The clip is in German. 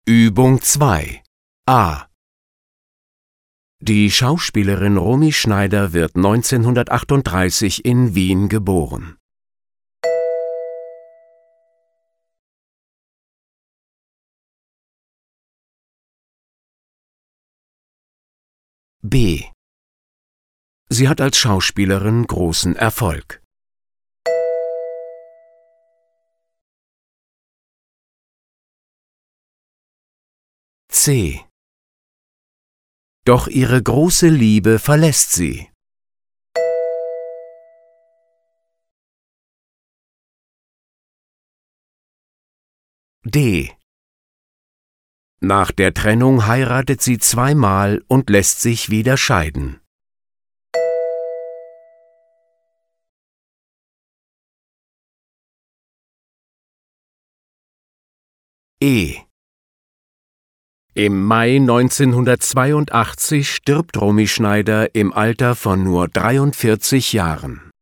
Übung 2 A. Die Schauspielerin Romy Schneider wird 1938 in Wien geboren. B. Sie hat als Schauspielerin großen Erfolg. C. Doch ihre große Liebe verlässt sie. D. Nach der Trennung heiratet sie zweimal und lässt sich wieder scheiden. E. Im Mai 1982 stirbt Romy Schneider im Alter von nur 43 Jahren.